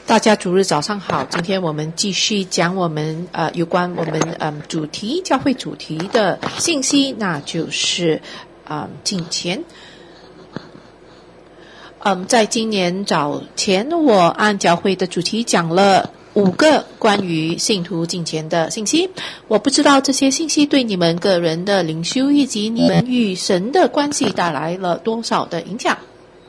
大家主日早上好，今天我们继续讲我们有关我们主题教会主题的信息，那就是金钱。在今年早前我按教会的主题讲了5个关于信徒金钱的信息，我不知道这些信息对你们个人的灵修以及你们与神的关系带来了多少的影响。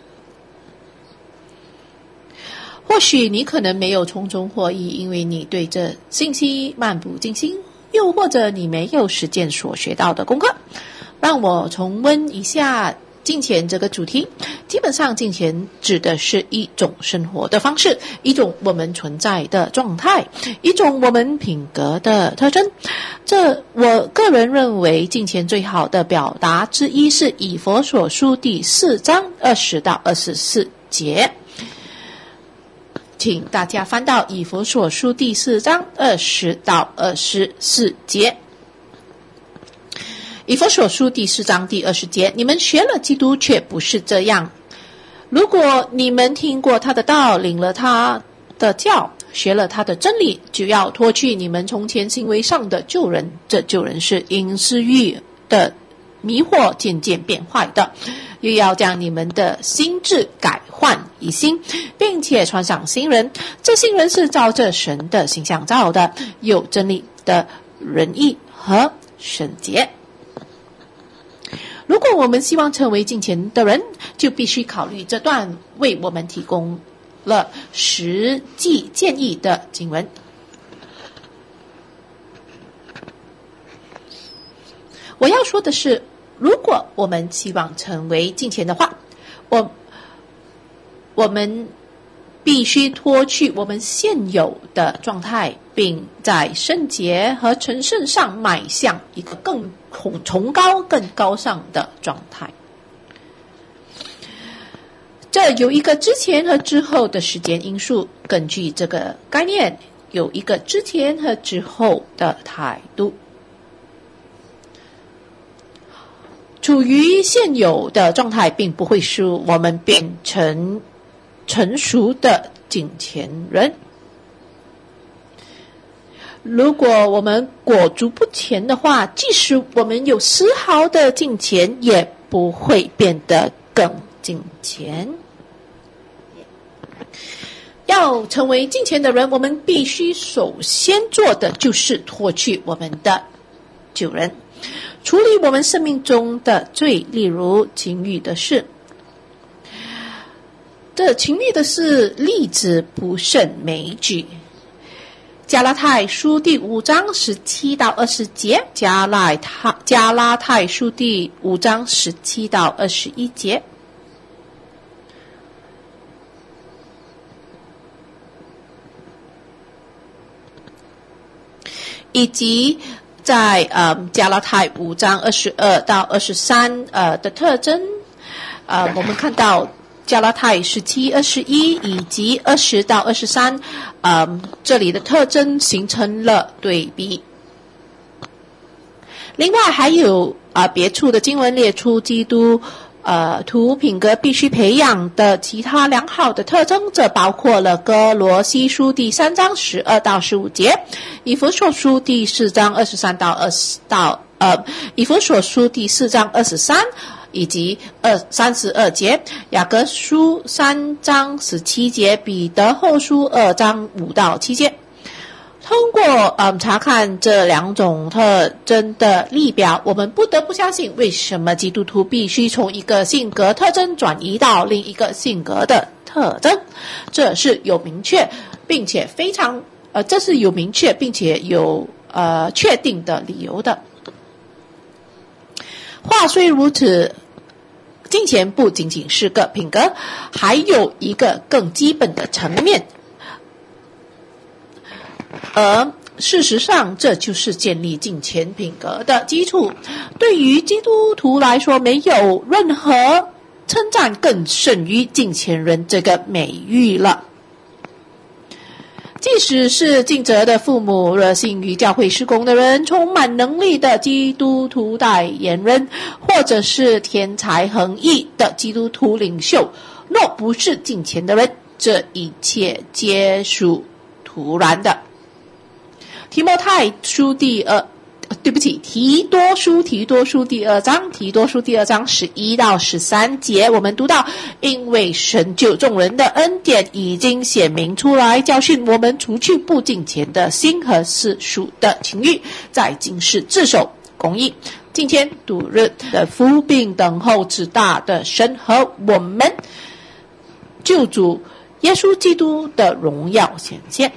或许你可能没有从中获益，因为你对这信息漫不经心，又或者你没有实践所学到的功课。让我重温一下金钱这个主题。基本上金钱指的是一种生活的方式，一种我们存在的状态，一种我们品格的特征。这我个人认为金钱最好的表达之一是以弗所书第4章20到24节。请大家翻到以弗所书第4章20到24节。以弗所书第4章第20节，你们学了基督却不是这样。如果你们听过他的道，领了他的教，学了他的真理，就要脱去你们从前行为上的旧人。这旧人是因私欲的迷惑渐渐变坏的，又要将你们的心智改换一新，并且穿上新人。这新人是照着神的形象造的，有真理的仁义和圣洁。如果我们希望成为金钱的人，就必须考虑这段为我们提供了实际建议的经文。我要说的是，如果我们希望成为金钱的话，我们必须脱去我们现有的状态，并在圣洁和成圣上迈向一个更崇高、更高尚的状态。这有一个之前和之后的时间因素，根据这个概念，有一个之前和之后的态度。处于现有的状态并不会使我们变成成熟的金钱人。如果我们裹足不前的话，即使我们有丝毫的金钱，也不会变得更金钱。要成为金钱的人，我们必须首先做的就是脱去我们的旧人，处理我们生命中的罪，例如情欲的事。这情欲的事例子不胜枚举。加拉太书第5章17到20节，加拉太书第5章17到21节，以及在加拉太5章22到23的特征。我们看到加拉太17、21以及20到23，这里的特征形成了对比。另外还有别处的经文列出基督徒品格必须培养的其他良好的特征，这包括了哥罗西书第3章12到15节，以弗所书第4章23到以弗所书第4章23以及32节，雅各书3章17节，彼得后书2章5到7节。通过查看这2种特征的例表，我们不得不相信为什么基督徒必须从一个性格特征转移到另一个性格的特征。这是有明确并且有确定的理由的。话虽如此，金钱不仅仅是个品格，还有一个更基本的层面，而事实上这就是建立金钱品格的基础。对于基督徒来说，没有任何称赞更胜于金钱人这个美誉了。即使是尽责的父母、热心于教会事工的人、充满能力的基督徒代言人，或者是天才横溢的基督徒领袖，若不是金钱的人， 这一切皆属突然的。提多书第2章11到13节，我们读到，因为神救众人的恩典已经显明出来，教训我们除去不敬虔的心和世俗的情欲，在今世自守公义，敬虔度日的福，并等候至大的神和我们救主耶稣基督的荣耀显现。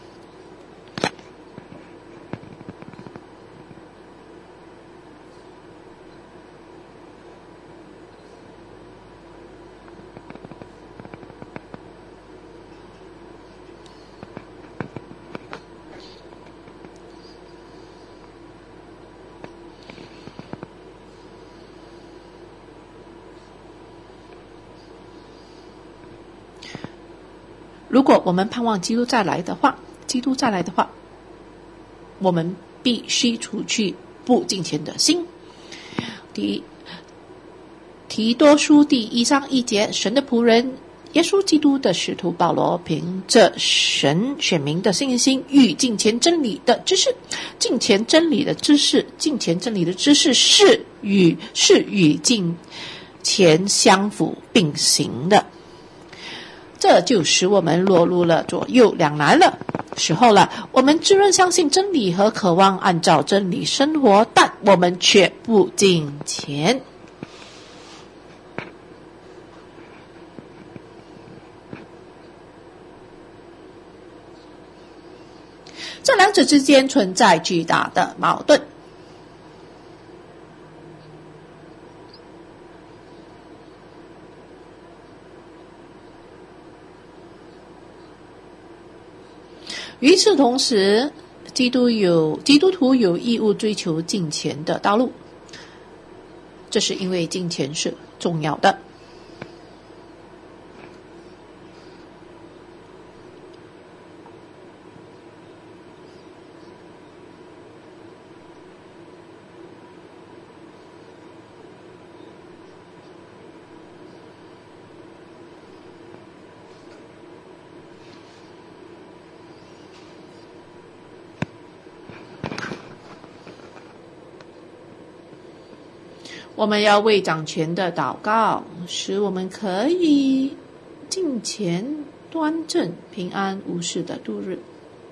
如果我们盼望基督再来的话，我们必须除去不敬虔的心。提多书第1章1节，神的仆人耶稣基督的使徒保罗，凭着神选民的信心与敬虔真理的知识，敬虔真理的知识是与敬虔相辅并行的。这就使我们落入了左右两难了时候了。我们自认相信真理和渴望按照真理生活，但我们却不敬虔。这两者之间存在巨大的矛盾。与此同时，基督徒有义务追求敬虔的道路，这是因为敬虔是重要的。我们要为掌权的祷告，使我们可以敬虔端正、平安无事的度日。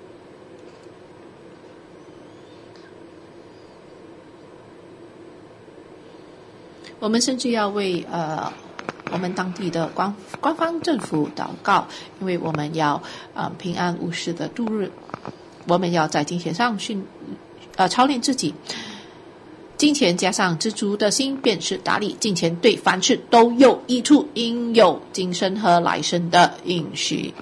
我们甚至要为我们当地的官方政府祷告，因为我们要平安无事的度日。我们要在金钱上操练自己。金钱加上知足的心，便是打理。金钱对凡事都有益处，应有今生和来生的应许。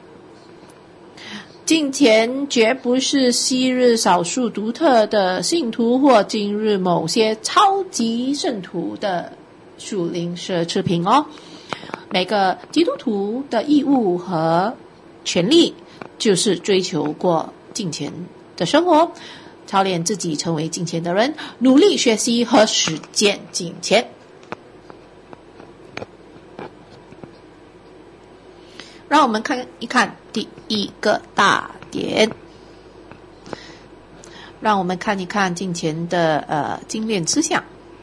金钱绝不是昔日少数独特的信徒或今日某些超级圣徒的属灵奢侈品哦。每个基督徒的义务和权利就是追求过金钱的生活，操练自己成为敬虔的人，努力学习和实践敬虔。让我们看一看第一个大点，让我们看一看敬虔的精炼思想。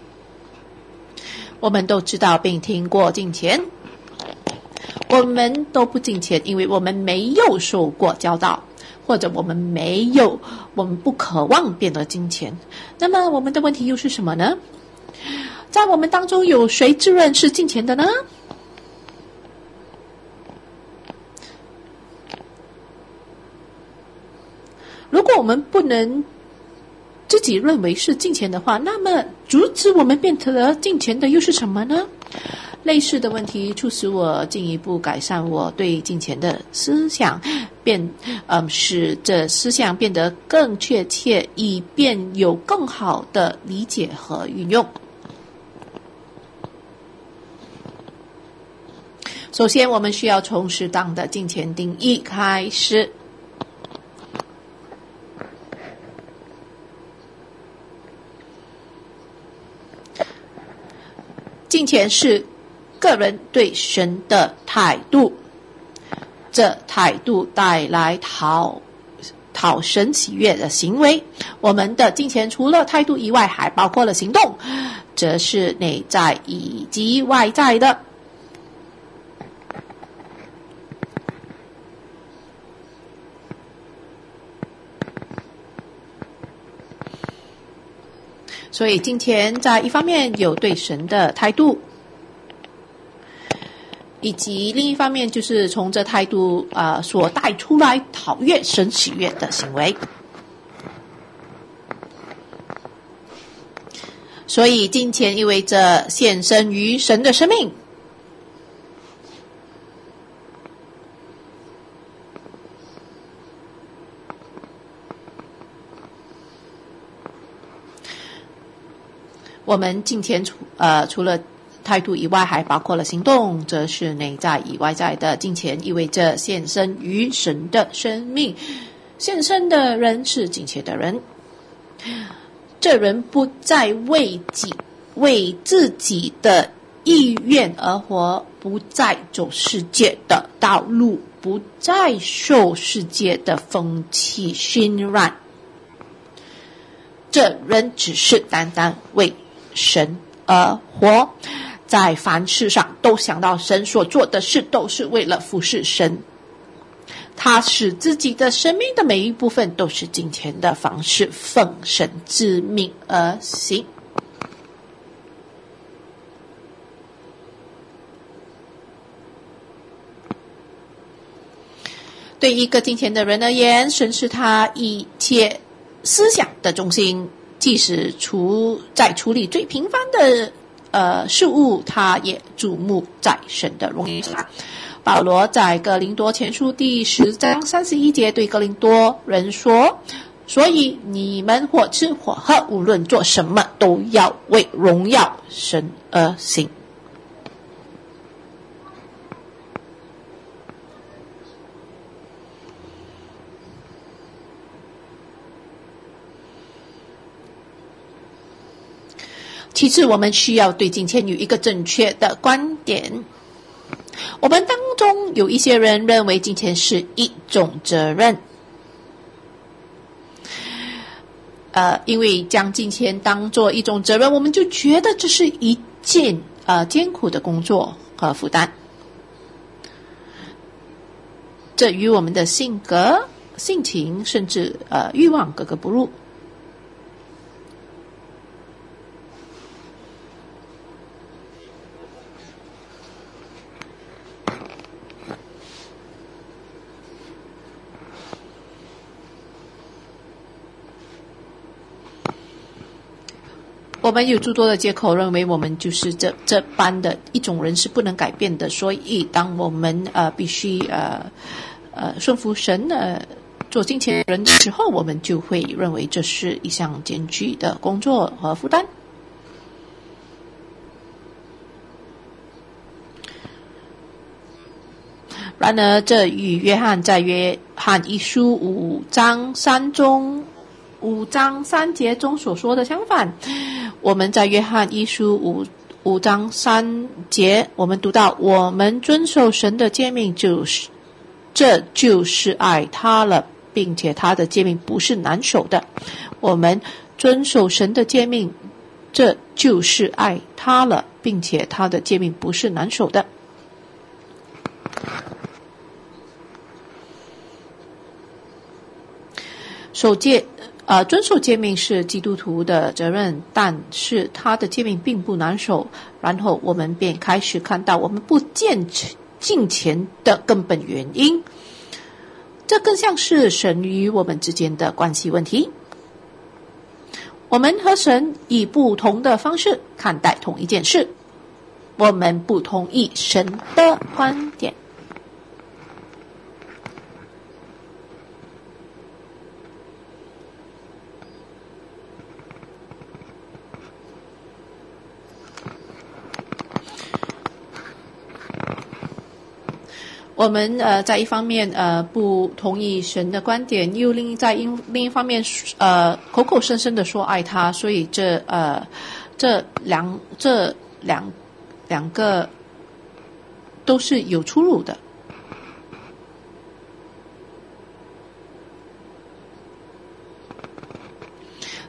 我们都知道并听过敬虔，我们都不敬虔，因为我们没有受过教导，或者我们不渴望变得金钱。那么我们的问题又是什么呢？在我们当中有谁自认是金钱的呢？如果我们不能自己认为是金钱的话，那么阻止我们变得金钱的又是什么呢？类似的问题促使我进一步改善我对金钱的思想，使这思想变得更确切，以便有更好的理解和运用。首先，我们需要从适当的金钱定义开始。金钱是个人对神的态度。 这态度带来讨神喜悦的行为。我们的金钱除了态度以外，还包括了行动，这是内在以及外在的。所以金钱在一方面有对神的态度，以及另一方面就是从这态度所带出来讨悦神喜悦的行为。所以金钱意味着献身于神的生命。我们金钱除了态度以外，还包括了行动，这是内在以外在的。金钱意味着献身于神的生命，献身的人是金钱的人，这人不再为自己的意愿而活，不再走世界的道路，不再受世界的风气熏染，这人只是单单为神而活，在凡事上都想到神所做的事都是为了服侍神，他使自己的生命的每一部分都是金钱的方式，奉神之命而行。对一个金钱的人而言，神是他一切思想的中心，即使在处理最平凡的事物，他也注目在神的荣耀下。保罗在哥林多前书第10章31节对哥林多人说，所以你们或吃或喝，无论做什么，都要为荣耀神而行。其次，我们需要对金钱有一个正确的观点。我们当中有一些人认为金钱是一种责任，因为将金钱当作一种责任，我们就觉得这是一件艰苦的工作和负担，这与我们的性格、性情甚至欲望格格不入。我们有诸多的借口认为我们就是这般的一种人是不能改变的，所以当我们必须顺服神做金钱人的时候，我们就会认为这是一项艰巨的工作和负担。然而这与约翰在约翰一书5章3节中所说的相反。我们在约翰一书5章3节，我们读到，我们遵守神的诫命，这就是爱他了，并且他的诫命不是难守的。我们遵守神的诫命，这就是爱他了，并且他的诫命不是难守的。遵守诫命是基督徒的责任，但是他的诫命并不难守。然后我们便开始看到我们不敬钱的根本原因，这更像是神与我们之间的关系问题。我们和神以不同的方式看待同一件事，我们不同意神的观点。我们在一方面不同意神的观点，又另一方面口口声声的说爱他，所以这两个都是有出入的。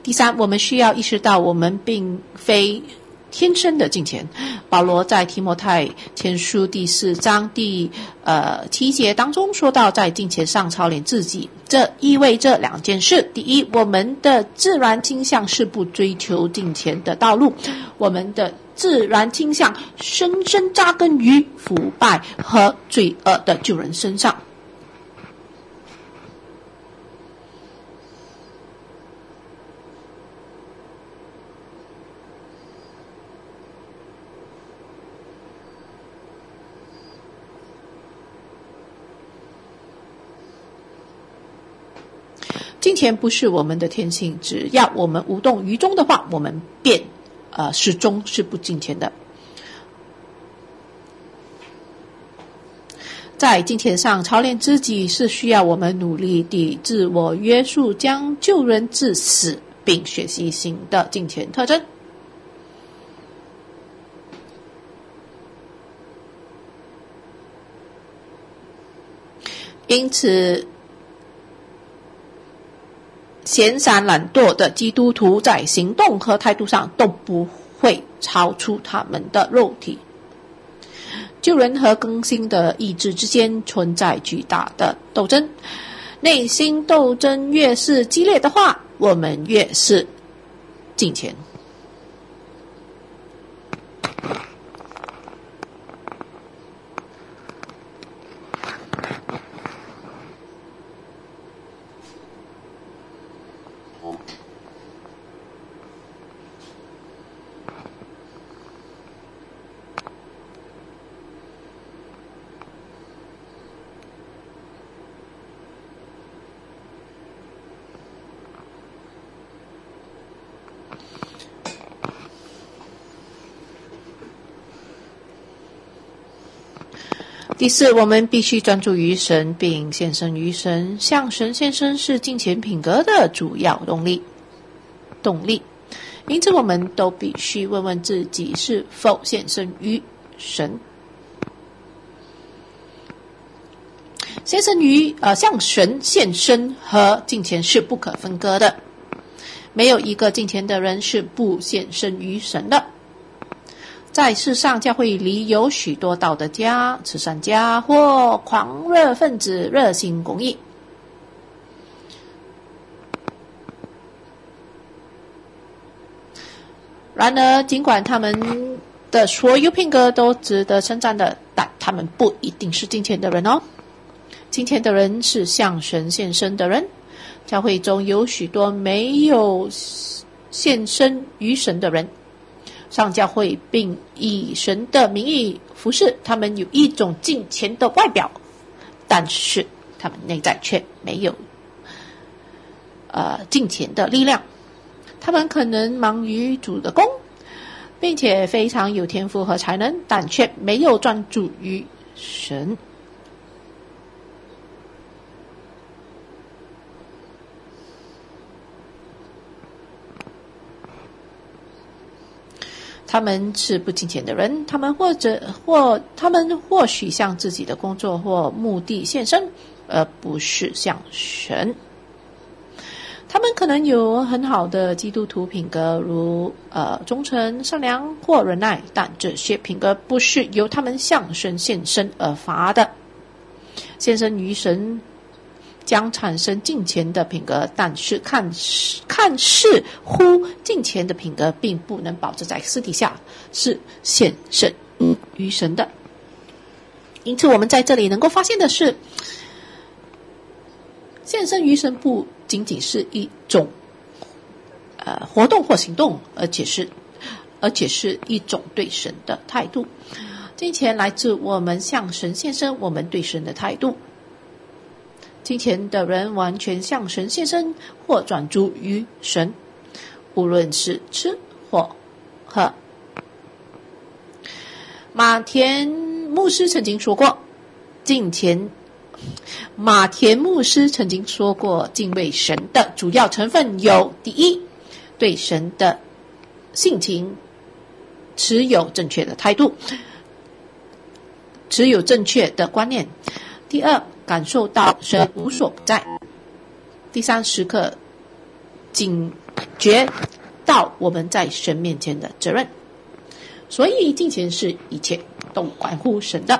第三，我们需要意识到我们并非天生的敬虔。保罗在提摩太前书第4章第7节当中说到，在敬虔上操练自己，这意味着2件事。第一，我们的自然倾向是不追求敬虔的道路，我们的自然倾向深深扎根于腐败和罪恶的旧人身上。敬虔不是我们的天性，只要我们无动于衷的话，我们便始终是不敬虔的。在敬虔上操练自己，是需要我们努力地自我约束，将旧人致死，并学习新的敬虔特征。因此闲散懒惰的基督徒在行动和态度上都不会超出他们的肉体。旧人和更新的意志之间存在巨大的斗争，内心斗争越是激烈的话，我们越是敬虔。第四，我们必须专注于神，并献身于神。向神献身是敬虔品格的主要动力。因此，我们都必须问问自己是否献身于神。向神献身和敬虔是不可分割的。没有一个敬虔的人是不献身于神的。在世上，教会里有许多道德家、慈善家或狂热分子热心公益。然而，尽管他们的所有品格都值得称赞的，但他们不一定是敬虔的人哦。敬虔的人是向神献身的人。教会中有许多没有献身于神的人，上教会并以神的名义服侍，他们有一种敬虔的外表，但是他们内在却没有敬虔的力量。他们可能忙于主的工，并且非常有天赋和才能，但却没有专注于神。他们是不敬虔的人，他们或许向自己的工作或目的献身，而不是向神。他们可能有很好的基督徒品格，如忠诚、善良或忍耐，但这些品格不是由他们向神献身而发的。献身于神将产生敬虔的品格，但是看似乎敬虔的品格并不能保证在私底下是献身于神的。因此我们在这里能够发现的是，献身于神不仅仅是一种活动或行动，而且是一种对神的态度。敬虔来自我们向神献身，我们对神的态度。敬虔的人完全向神献身或专注于神，无论是吃或喝。马田牧师曾经说过，敬畏神的主要成分有：第一，对神的性情持有正确的态度，持有正确的观念；第二，感受到神无所不在；第三，时刻警觉到我们在神面前的责任。所以金钱是一切都关乎神的。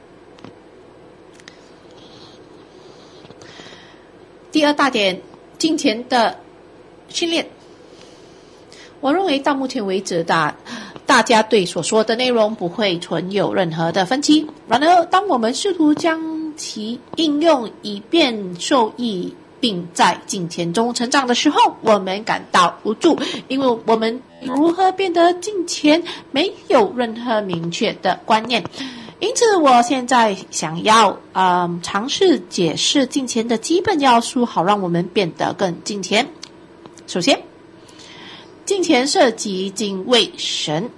第二大点，金钱的训练。我认为到目前为止大家对所说的内容不会存有任何的分歧。然而当我们试图将其应用以便受益并在金钱中成长的时候，我们感到无助，因为我们如何变得金钱没有任何明确的观念。因此我现在想要尝试解释金钱的基本要素，好让我们变得更金钱。首先，金钱涉及敬畏神。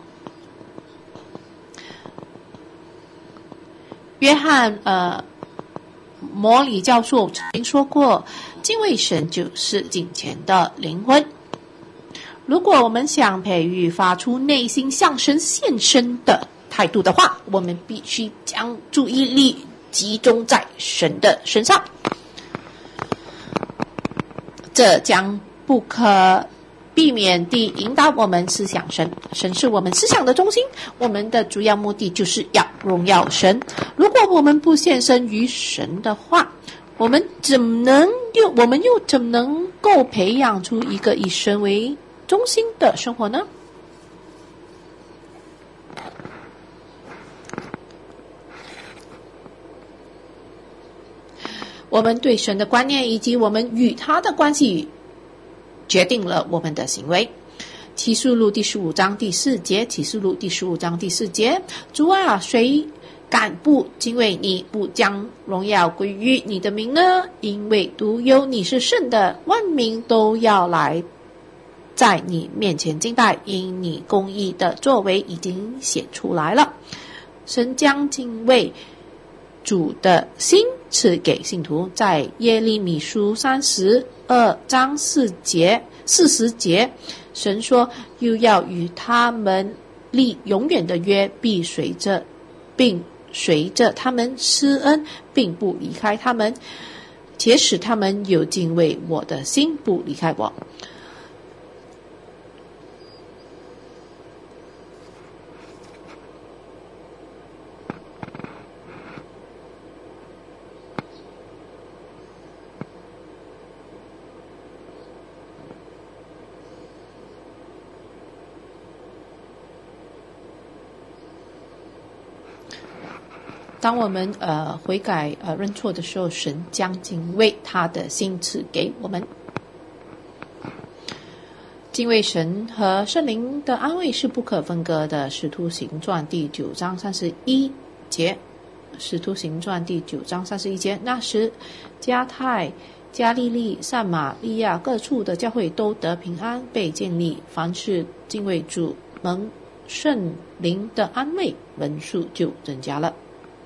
约翰摩里教授曾经说过，敬畏神就是金钱的灵魂。如果我们想培育发出内心向神献身的态度的话，我们必须将注意力集中在神的身上。这将不可避免地引导我们思想神。神是我们思想的中心，我们的主要目的就是要荣耀神。如果我们不献身于神的话，我们又怎能够培养出一个以神为中心的生活呢？我们对神的观念以及我们与他的关系决定了我们的行为。启示录第15章第4节，启示录第15章第4节，主啊，谁敢不敬畏你，不将荣耀归于你的名呢？因为独有你是圣的，万民都要来在你面前敬拜，因你公义的作为已经显出来了。神将敬畏主的心赐给信徒。在耶利米书32章40节，神说，又要与他们立永远的约，并随着他们施恩，并不离开他们，且使他们有敬畏我的心，不离开我。当我们悔改认错的时候，神将敬畏他的心赐给我们。敬畏神和圣灵的安慰是不可分割的。使徒行传第9章31节，使徒行传第9章31节，那时加太、加利利、撒玛利亚各处的教会都得平安，被建立，凡是敬畏主蒙圣灵的安慰，人数就增加了。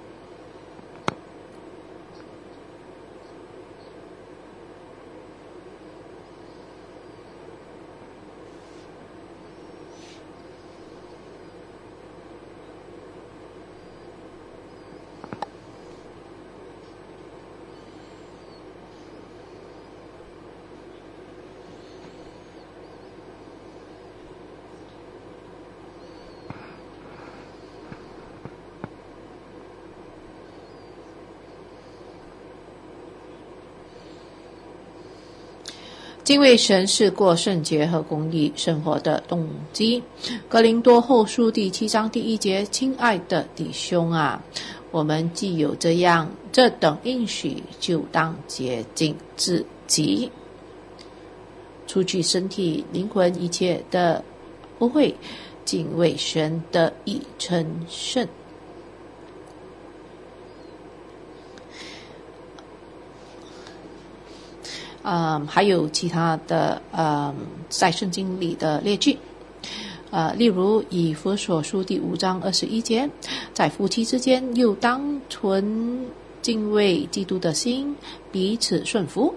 敬畏神是过圣洁和公义生活的动机。哥林多后书第7章第1节，亲爱的弟兄啊，我们既有这等应许，就当洁净自己，除去身体灵魂一切的污秽，敬畏神得以成圣。还有其他的在圣经里的列举，例如以弗所书第5章21节，在夫妻之间又当存敬畏基督的心，彼此顺服。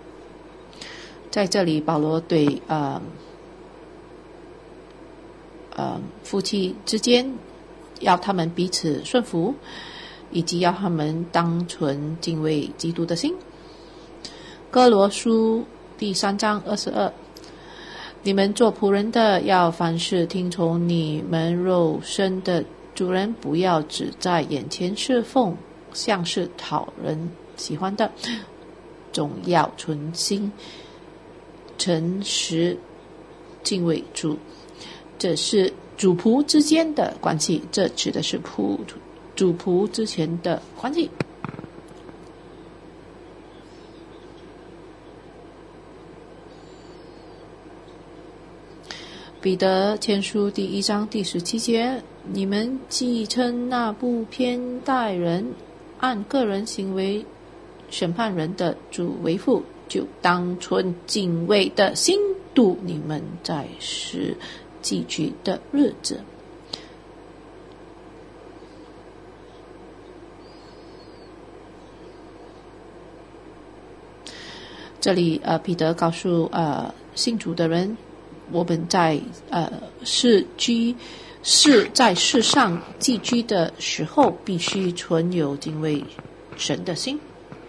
在这里保罗对夫妻之间，要他们彼此顺服，以及要他们当存敬畏基督的心。哥罗书第3章22，你们做仆人的要凡事听从你们肉身的主人，不要只在眼前侍奉，像是讨人喜欢的，总要存心诚实敬畏主。这是主仆之间的关系，这指的是主仆之前的关系。彼得前书第1章第17节，你们既称那不偏待人，按个人行为审判人的主为父，就当存敬畏的心度你们在世寄居的日子。这里彼得告诉信主的人，我们在在世上寄居的时候，必须存有敬畏神的心。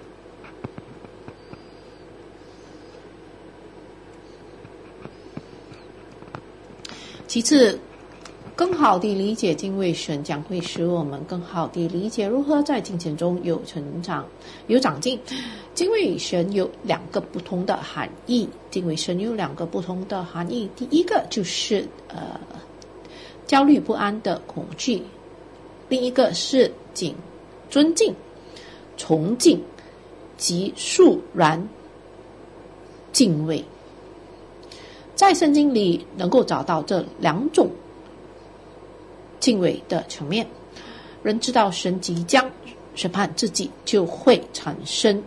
其次，更好地理解敬畏神，将会使我们更好地理解如何在金钱中有成长、有长进。敬畏神有2个不同的含义。敬畏神有2个不同的含义。第一个就是焦虑不安的恐惧，另一个是尊敬、崇敬及肃然敬畏。在圣经里能够找到这2种敬畏的层面。人知道神即将审判自己，就会产生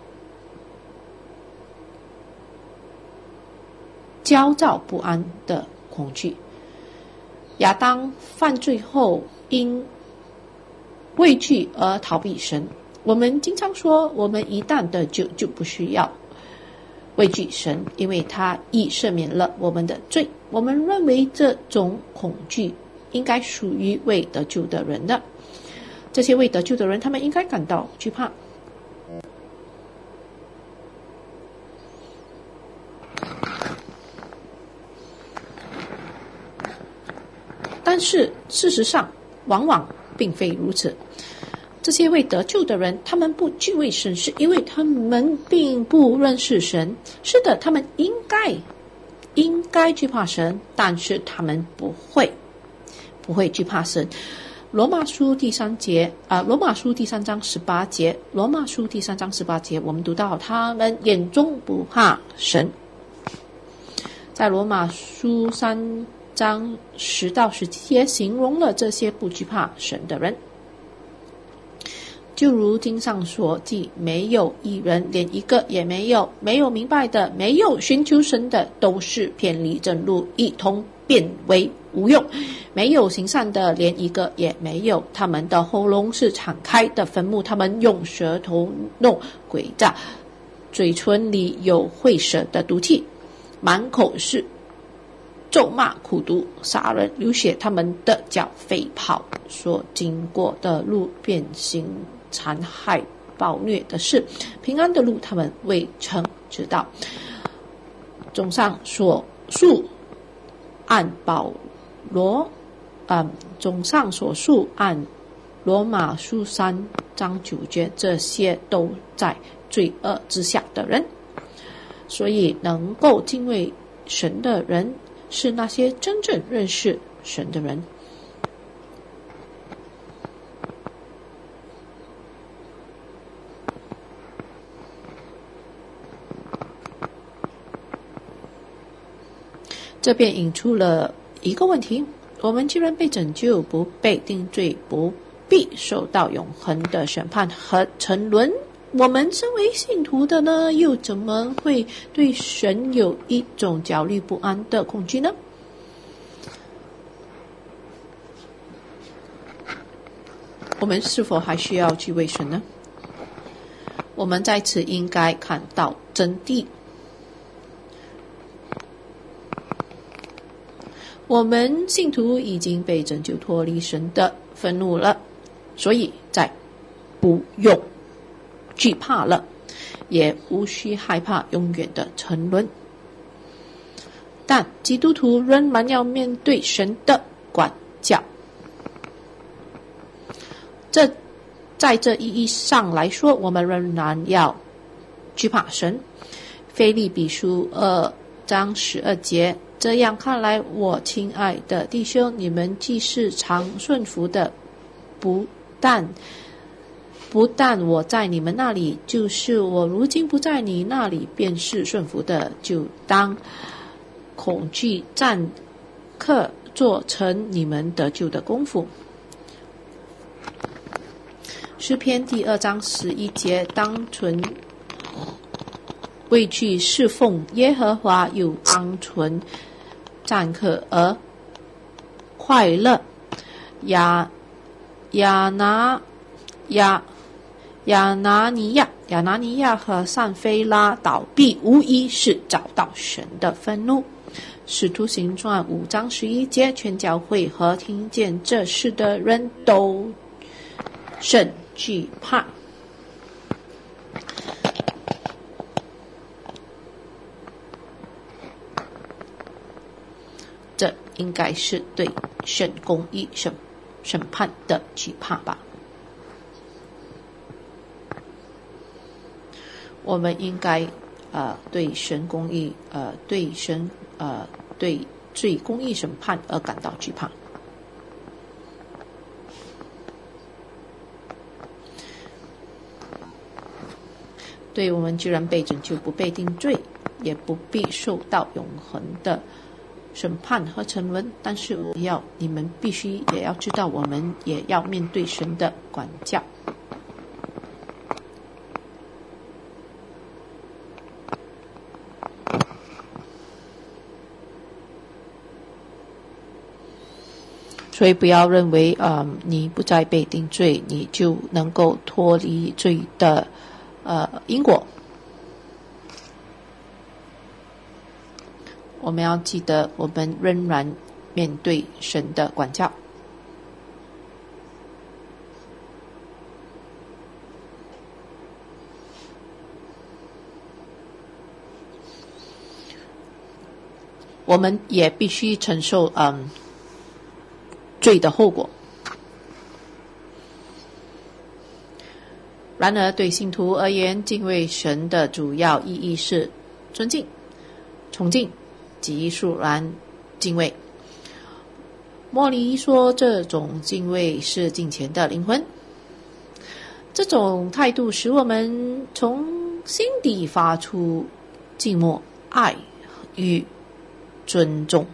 焦躁不安的恐惧。亚当犯罪后因畏惧而逃避神。我们经常说，我们一旦得救就不需要畏惧神，因为他已赦免了我们的罪。我们认为这种恐惧应该属于未得救的人的。这些未得救的人，他们应该感到惧怕。但是事实上往往并非如此。这些未得救的人，他们不惧畏神，是因为他们并不认识神。是的，他们应该惧怕神，但是他们不会惧怕神。罗马书第3章18节，我们读到他们眼中不怕神。在罗马书3章10到17节形容了这些不惧怕神的人。就如经上所记，没有义人，连一个也没有，没有明白的，没有寻求神的，都是偏离正路，一同变为无用。没有行善的，连一个也没有。他们的喉咙是敞开的坟墓，他们用舌头弄诡诈，嘴唇里有会舌的毒气，满口是咒骂、苦毒、杀人、流血。他们的脚飞跑，所经过的路变形残害、暴虐的事，平安的路他们未曾知道。综上所述，按罗马书3章9节，这些都在罪恶之下的人。所以能够敬畏神的人，是那些真正认识神的人。这便引出了一个问题：我们既然被拯救，不被定罪，不必受到永恒的审判和沉沦，我们身为信徒的呢，又怎么会对神有一种焦虑不安的恐惧呢？我们是否还需要去畏神呢？我们在此应该看到真谛。 我们信徒已经被拯救脱离神的愤怒了，所以再不用惧怕了，也无需害怕永远的沉沦。但基督徒仍然要面对神的管教。在这意义上来说，我们仍然要惧怕神。腓立比书2章12节，这样看来，我亲爱的弟兄，你们既是常顺服的，不但我在你们那里，就是我如今不在你那里，便是顺服的，就当恐惧战克，做成你们得救的功夫。诗篇第2章11节，当存为去侍奉耶和华，又当存战克而快乐。亚拿尼亚和散菲拉倒闭，无疑是找到神的愤怒。使徒行传5章11节，全教会和听见这事的人都甚惧怕。这应该是对神公义审判的惧怕吧。我们应该对神公义对罪公义审判而感到惧怕。对，我们居然被拯救，不被定罪，也不必受到永恒的审判和沉沦。但是你们必须也要知道，我们也要面对神的管教。所以不要认为你不再被定罪，你就能够脱离罪的因果。我们要记得，我们仍然面对神的管教。我们也必须承受罪的后果。然而对信徒而言，敬畏神的主要意义是尊敬、崇敬及肃然敬畏。莫里说，这种敬畏是敬虔的灵魂。这种态度使我们从心底发出敬慕、爱与尊重。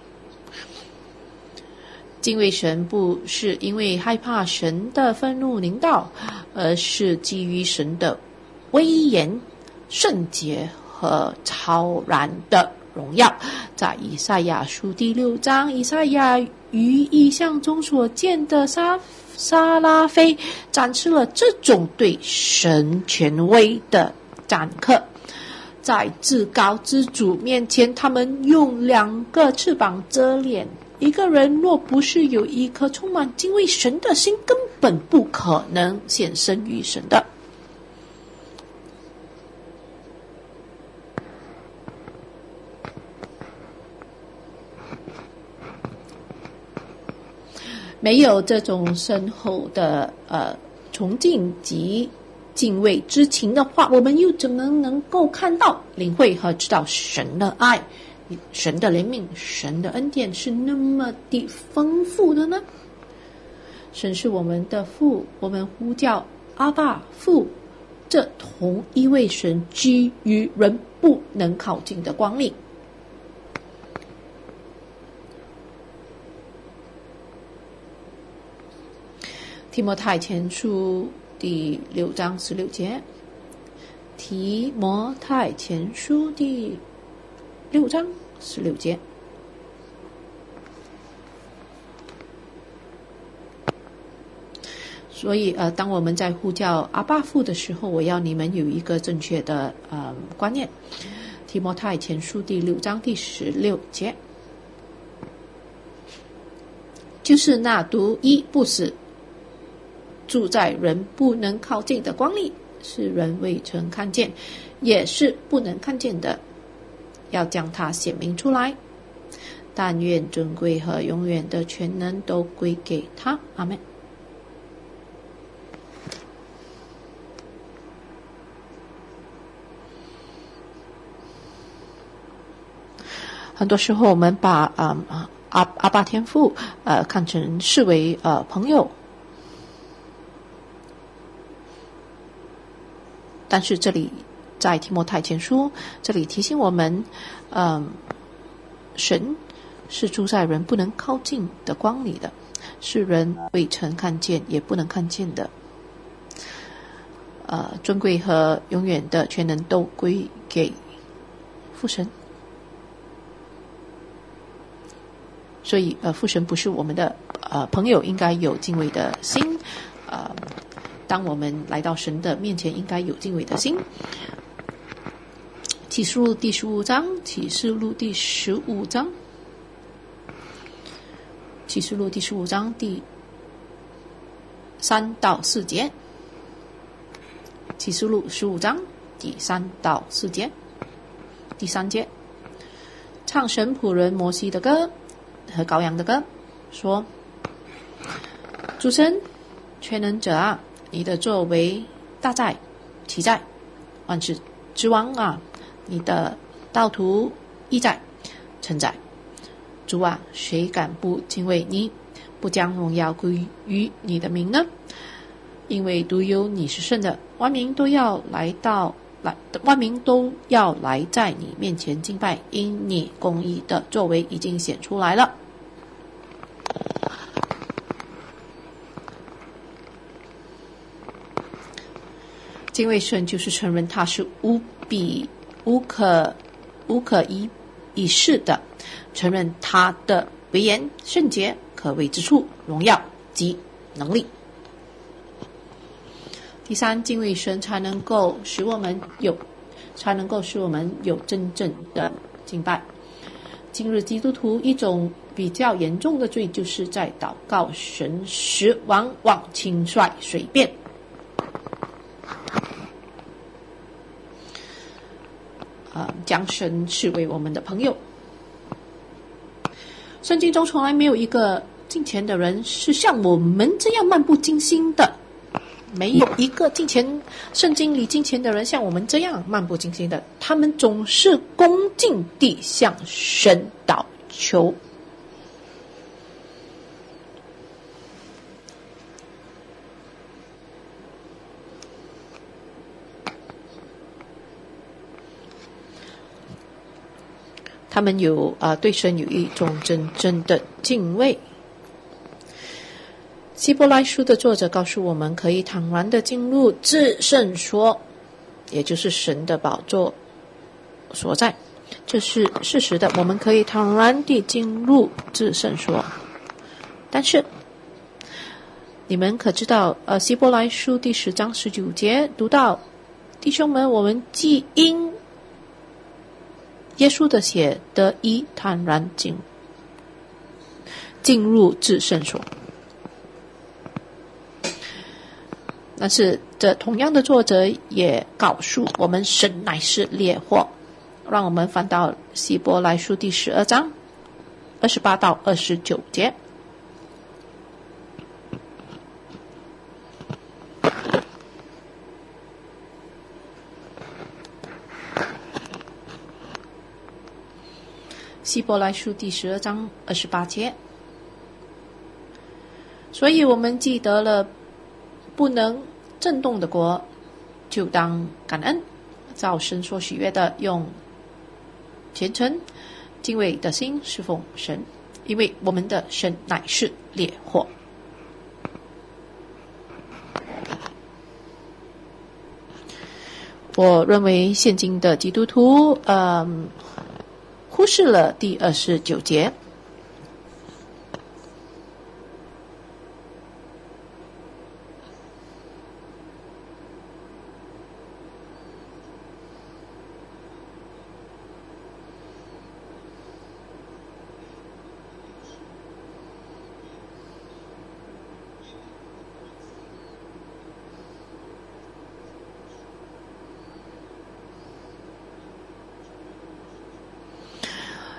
敬畏神不是因为害怕神的愤怒临到，而是基于神的威严、圣洁和超然的荣耀。在以赛亚书第6章，以赛亚于异象中所见的撒拉菲展示了这种对神权威的赞客。在至高之主面前，他们用2个翅膀遮脸。一个人若不是有一颗充满敬畏神的心，根本不可能献身于神的。没有这种深厚的崇敬及敬畏之情的话，我们又怎么能够看到、领会和知道神的爱、神的怜悯、神的恩典是那么的丰富的呢？神是我们的父，我们呼叫阿爸父，这同一位神居于人不能靠近的光里。提摩太前书第6章16节，提摩太前书第6章16节。所以当我们在呼叫阿爸父的时候，我要你们有一个正确的观念。提摩太前书第6章第16节， 就是那独一不死，住在人不能靠近的光里，是人未曾看见，也是不能看见的，要将它显明出来。但愿尊贵和永远的全能都归给他。阿们。很多时候我们把阿爸天父看成视为朋友，但是这里在提摩太前书这里提醒我们，神是住在人不能靠近的光里的，是人未曾看见也不能看见的。尊贵和永远的全能都归给父神。所以父神不是我们的朋友，应该有敬畏的心。当我们来到神的面前，应该有敬畏的心。启示录第15章，启示录第15章，启示录第15章第3到4节，启示录15章第3到4节，第3节，唱神仆人摩西的歌和羔羊的歌，说：主神全能者啊，你的作为大在奇在，万事之王啊，你的道途义在称在。主啊，谁敢不敬畏你，不将荣耀归于你的名呢？因为独有你是圣的，万民都要来在你面前敬拜，因你公义的作为已经显出来了。敬畏神就是承认他是无可一世的，承认他的威严、圣洁、可畏之处、荣耀及能力。第三，敬畏神才能够使我们有真正的敬拜。今日基督徒一种比较严重的罪，就是在祷告神时往往轻率随便，将神视为我们的朋友。圣经中从来没有一个敬虔的人是像我们这样漫不经心的，没有一个圣经里敬虔的人像我们这样漫不经心的，他们总是恭敬地向神祷求。他们对神有一种真正的敬畏。希伯来书的作者告诉我们，可以坦然地进入至圣所，也就是神的宝座所在。这是事实的，我们可以坦然地进入至圣所。但是你们可知道希伯来书第10章19节读到，弟兄们，我们既因耶稣的血得以坦然进入至圣所。但是这同样的作者也告诉我们，神乃是烈火。让我们翻到希伯来书第12章28到29节。希伯来书第12章28节，所以我们既得了不能震动的国，就当感恩，照神所喜悦的，用虔诚敬畏的心侍奉神，因为我们的神乃是烈火。我认为现今的基督徒忽视了第29节。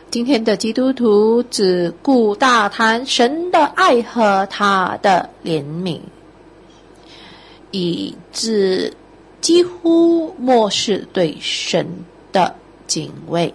今天的基督徒只顾大谈神的爱和他的怜悯，以致几乎漠视对神的敬畏。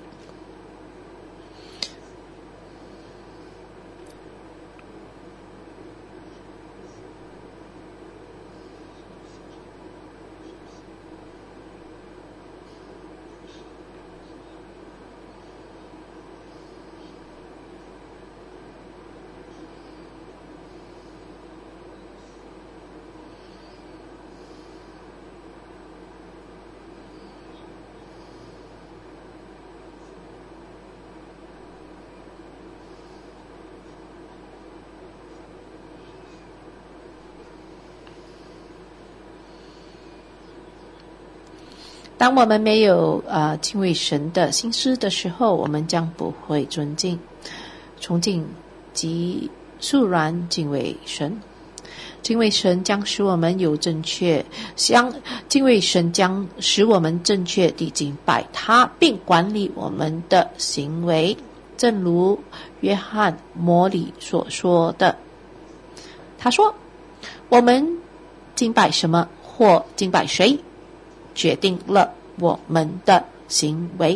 当我们没有敬畏神的心思的时候，我们将不会尊敬、崇敬及肃然敬畏神。敬畏神将使我们有正确，敬畏神将使我们正确地敬拜他，并管理我们的行为。正如约翰摩里所说的，他说：“我们敬拜什么或敬拜谁，决定了我们的行为。”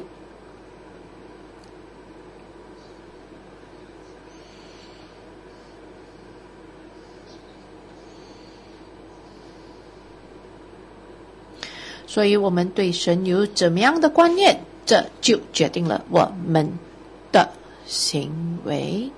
所以我们对神有怎么样的观念，这就决定了我们的行为。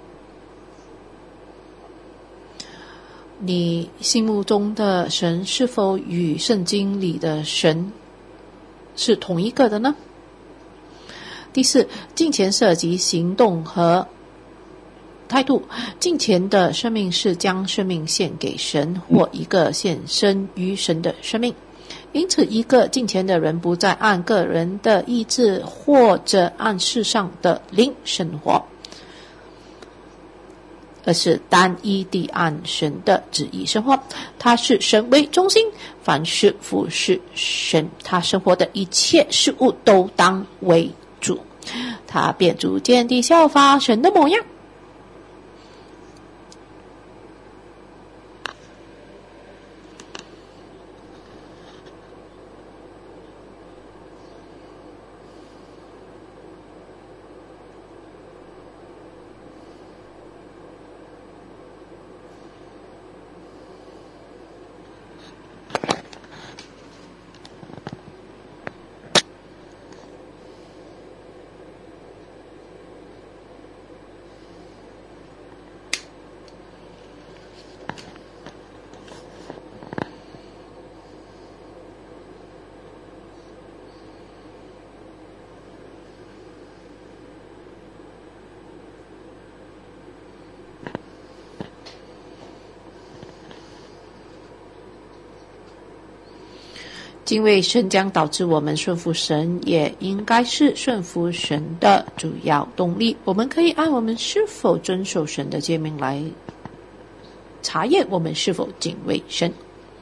你心目中的神是否与圣经里的神是同一个的呢？第四，敬虔涉及行动和态度。敬虔的生命是将生命献给神，或一个献身于神的生命。因此，一个敬虔的人不再按个人的意志或者按世上的灵生活，而是单一地按神的旨意生活。他是神为中心，凡事服侍神，他生活的一切事物都当为主，他便逐渐地效法神的模样。敬畏神将导致我们顺服神，也应该是顺服神的主要动力。我们可以按我们是否遵守神的诫命来查验我们是否敬畏神。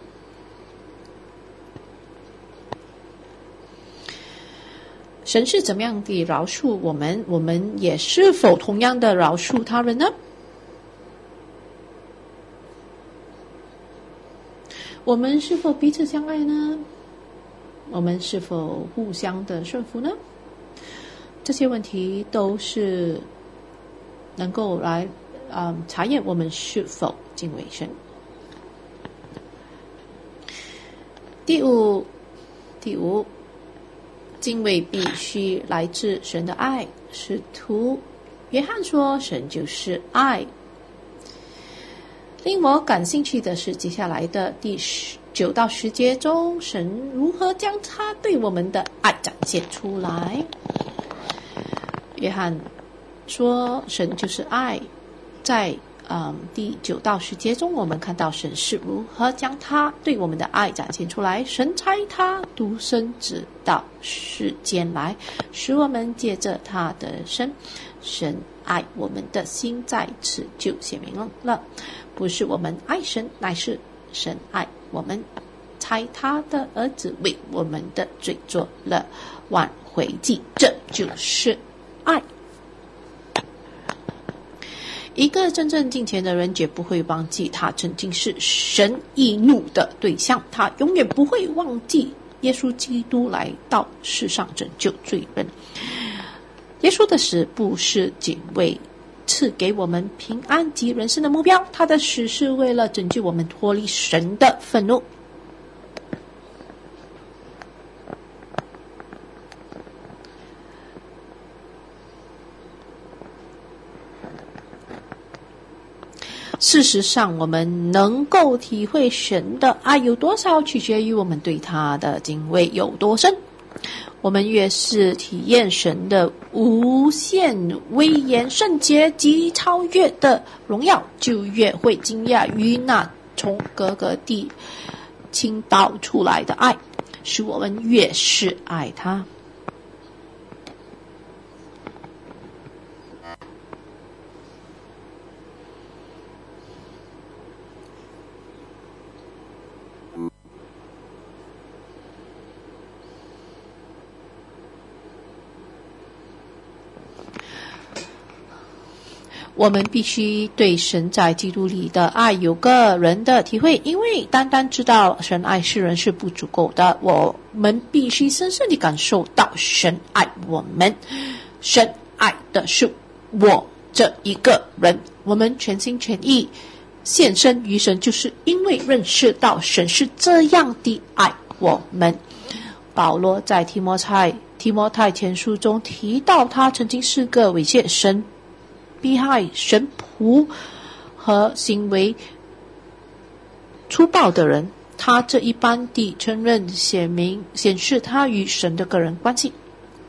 神是怎么样的饶恕我们，我们也是否同样的饶恕他人呢？我们是否彼此相爱呢？我们是否互相的顺服呢？这些问题都是能够来查验我们是否敬畏神。第五，敬畏必须来自神的爱。使徒约翰说，神就是爱。令我感兴趣的是接下来的第9到10节中，神如何将他对我们的爱展现出来。约翰说神就是爱，在第9到10节中，我们看到神是如何将他对我们的爱展现出来。神差他独生子到世间来，使我们借着他的生，神爱我们的心在此就显明了。不是我们爱神，乃是神爱我们，差他的儿子为我们的罪做了挽回祭，这就是爱。 一个真正敬虔的人绝不会忘记他曾经是神易怒的对象，他永远不会忘记耶稣基督来到世上拯救罪人。耶稣的死不是仅为赐给我们平安及人生的目标，他的死是为了拯救我们脱离神的愤怒。事实上，我们能够体会神的爱有多少，取决于我们对他的敬畏有多深。我们越是体验神的无限威严、圣洁及超越的荣耀，就越会惊讶于那从各个地倾倒出来的爱，使我们越是爱他。我们必须对神在基督里的爱有个人的体会，因为单单知道神爱世人是不足够的，我们必须深深地感受到神爱我们。神爱的是我这一个人，我们全心全意献身于神，就是因为认识到神是这样的爱我们。保罗在提摩太前书中提到，他曾经是个猥亵神、逼害神仆和行为粗暴的人，他这一般地承认显示他与神的个人关系。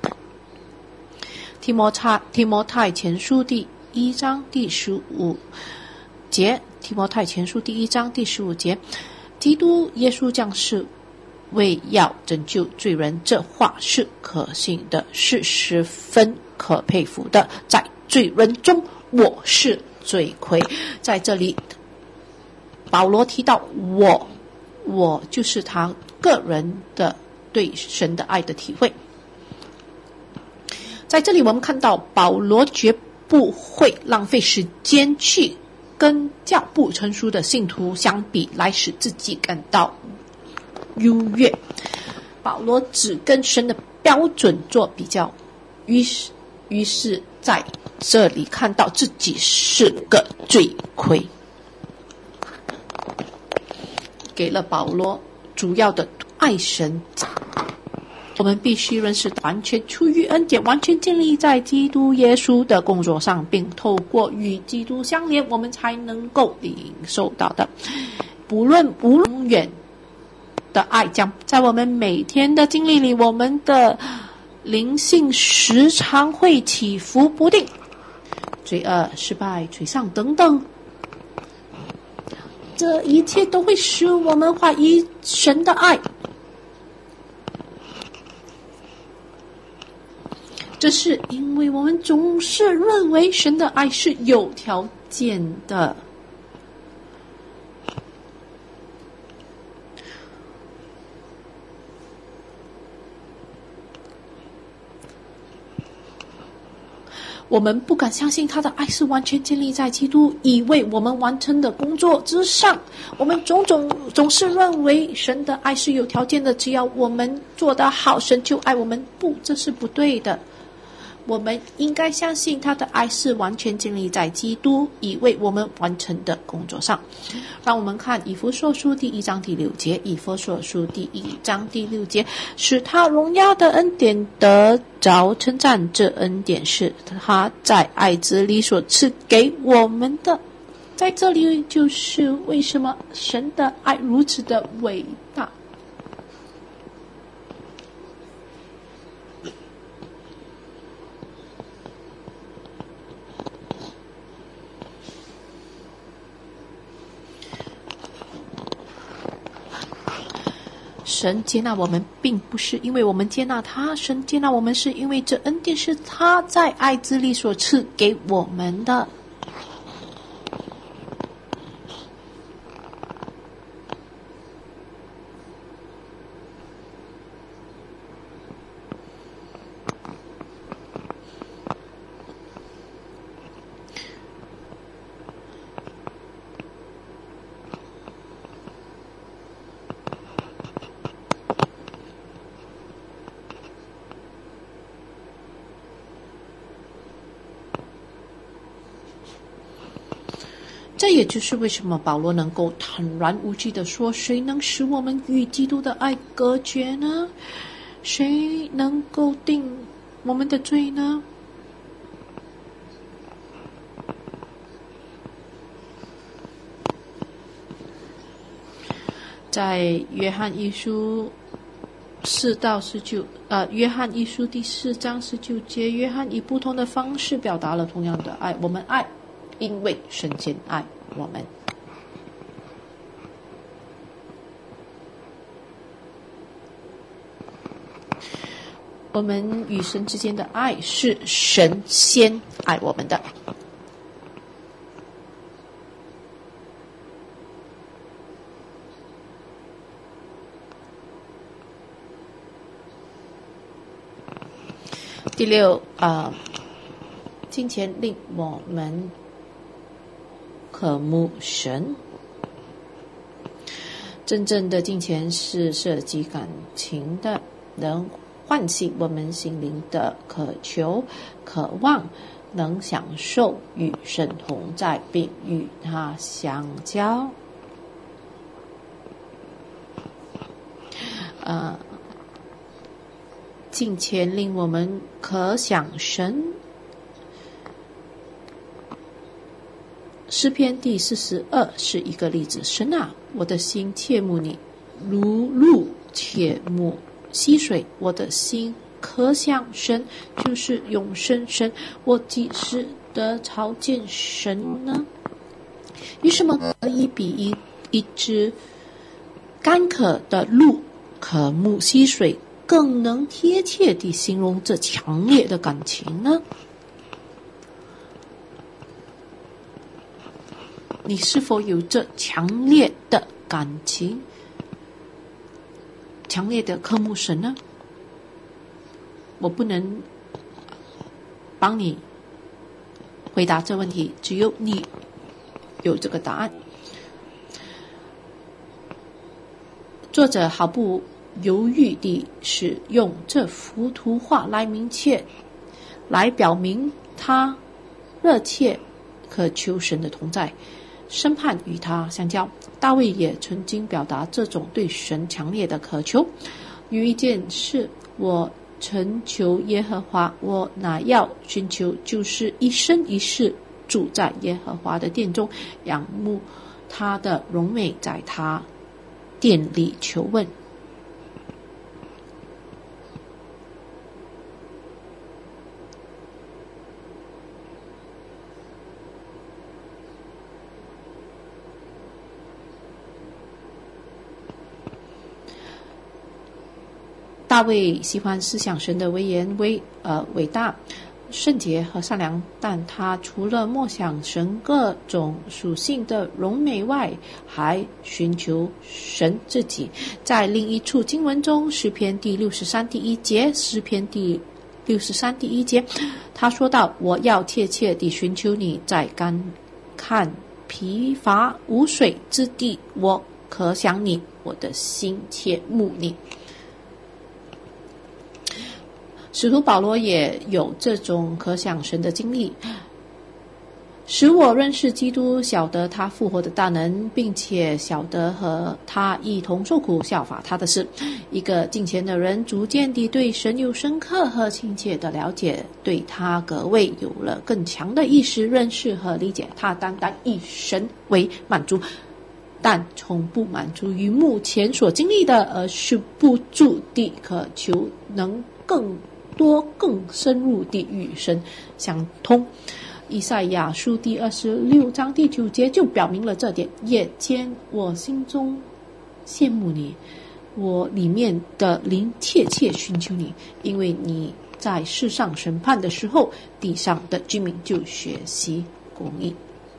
提摩太前书第1章第15节，提摩太前书第1章第15节，基督耶稣降世为要拯救罪人，这话是可信的，是十分可佩服的。在罪人中，我是罪魁。在这里，保罗提到我就是他个人的对神的爱的体会。在这里，我们看到保罗绝不会浪费时间去跟较不成熟的信徒相比，来使自己感到优越。保罗只跟神的标准做比较，于是在这里看到自己是个罪魁，给了保罗主要的爱神。我们必须认识完全出于恩典，完全建立在基督耶稣的工作上，并透过与基督相连，我们才能够领受到的无论永远的爱将在我们每天的经历里，我们的灵性时常会起伏不定，罪恶、失败、沮丧等等，这一切都会使我们怀疑神的爱。这是因为我们总是认为神的爱是有条件的。我们不敢相信他的爱是完全建立在基督已为我们完成的工作之上。我们总是认为神的爱是有条件的，只要我们做得好，神就爱我们。不，这是不对的。我们应该相信他的爱是完全建立在基督已为我们完成的工作上。让我们看以弗所书第1章第6节，以弗所书第1章第6节，使他荣耀的恩典得着称赞，这恩典是他在爱子里所赐给我们的。在这里就是为什么神的爱如此的伟大。神接纳我们并不是因为我们接纳他，神接纳我们是因为这恩典是他在爱子里所赐给我们的。 这也就是为什么保罗能够坦然无惧地说，谁能使我们与基督的爱隔绝呢？谁能够定我们的罪呢？在约翰一书4到19，约翰一书第4章19节，约翰以不同的方式表达了同样的爱。我们爱，因为神先爱我们。我们与神之间的爱是神先爱我们的。第六，金钱令我们渴慕神。真正的金钱是涉及感情的，能唤醒我们心灵的渴求、渴望，能享受与神同在，并与他相交。金钱令我们可想神。诗篇第42是一个例子。神啊，我的心切慕你，如鹿切慕溪水。我的心可想神，就是永生神。我几时得朝见神呢？有什么可以比一只干渴的鹿渴慕溪水更能贴切地形容这强烈的感情呢？你是否有这强烈的感情，强烈的渴慕神呢？我不能帮你回答这问题，只有你有这个答案。作者毫不犹豫地使用这幅图画来明确，来表明他热切渴求神的同在，审判与他相交。大卫也曾经表达这种对神强烈的渴求。有一件事，我曾求耶和华，我哪要寻求，就是一生一世住在耶和华的殿中，仰慕他的荣美，在他殿里求问。大卫喜欢思想神的威严伟大、圣洁和善良，但他除了默想神各种属性的荣美外，还寻求神自己。在另一处经文中，诗篇第63第1节，诗篇第63第1节，他说道：我要切切地寻求你，在干旱疲乏无水之地，我可想你，我的心切慕你。使徒保罗也有这种可想神的经历，使我认识基督，晓得他复活的大能，并且晓得和他一同受苦，效法他的事。一个敬虔的人逐渐地对神有深刻和亲切的了解，对他格外有了更强的意识、认识和理解。他单单以神为满足，但从不满足于目前所经历的，而是不住地渴求能更多更深入地与神相通。以赛亚书第26章第9节就表明了这点。夜间我心中羡慕你，我里面的灵切切寻求你，因为你在世上审判的时候，地上的居民就学习公义。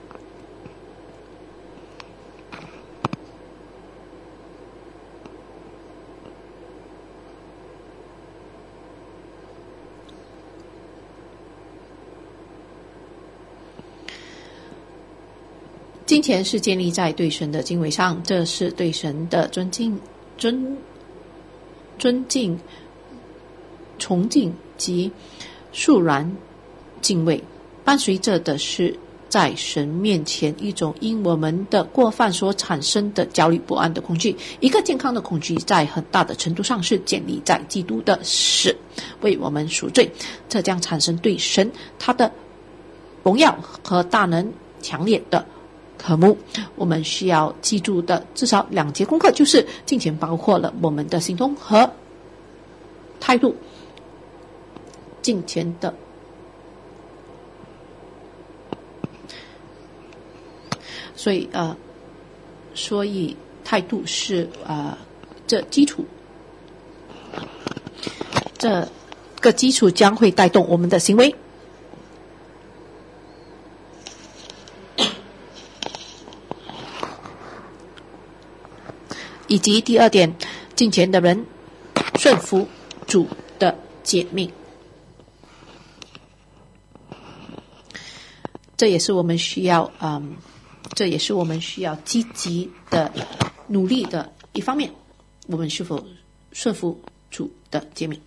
金钱是建立在对神的敬畏上，这是对神的尊敬、崇敬及肃然敬畏，伴随着的是在神面前一种因我们的过犯所产生的焦虑不安的恐惧。一个健康的恐惧在很大的程度上是建立在基督的死为我们赎罪，这将产生对神他的荣耀和大能强烈的渴慕。我们需要记住的至少2节功课，就是敬虔包括了我们的行动和态度。敬虔的所以态度是这基础，这个基础将会带动我们的行为。以及第2点，敬虔的人顺服主的诫命。这也是我们需要积极的努力的一方面。我们是否顺服主的诫命？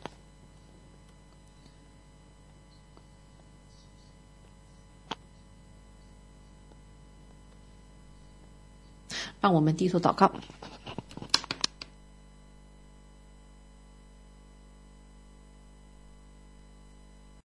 让我们低头祷告。